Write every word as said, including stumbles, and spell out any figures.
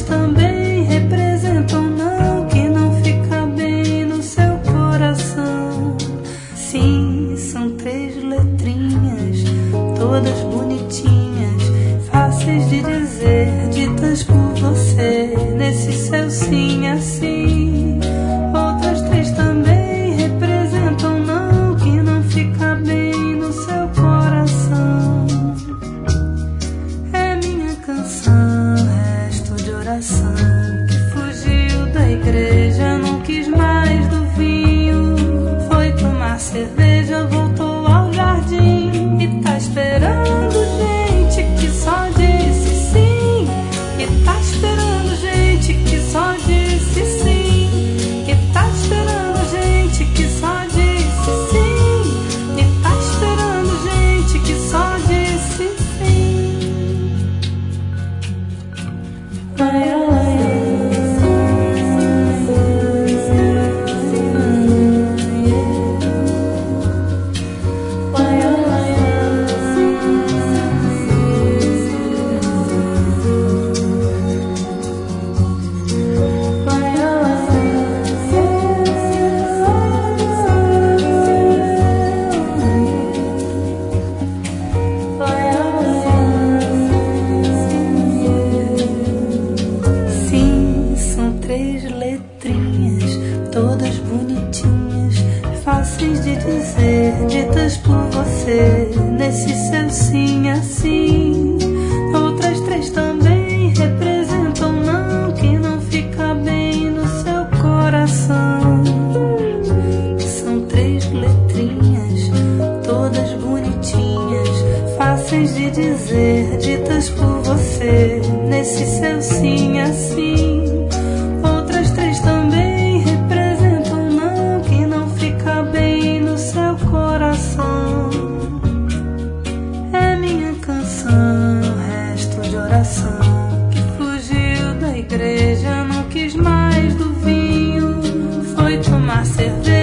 três também representam não que não fica bem no seu coração. Sim, são três letrinhas, todas bonitinhas, fáceis de dizer, ditas por você, nesse seu sim assim. Outras três também representam não que não fica bem no seu coração. É minha canção, resto de oração, que fugiu da igreja, não quis mais do vinho, foi tomar cerveja, voltou ao jardim e tá esperando gente que só disse sim, e tá esperando gente que só disse sim, e tá esperando gente que só disse sim, e tá esperando gente que só disse sim. Vai, vai, todas bonitinhas, fáceis de dizer, ditas por você, nesse seu sim assim. Outras três também representam não que não fica bem no seu coração. São três letrinhas, todas bonitinhas, fáceis de dizer, ditas por você, nesse seu sim assim. Outras três também representam não que não fica bem no seu coração. É minha canção, resto de oração, que fugiu da igreja, não quis mais do vinho, foi tomar cerveja.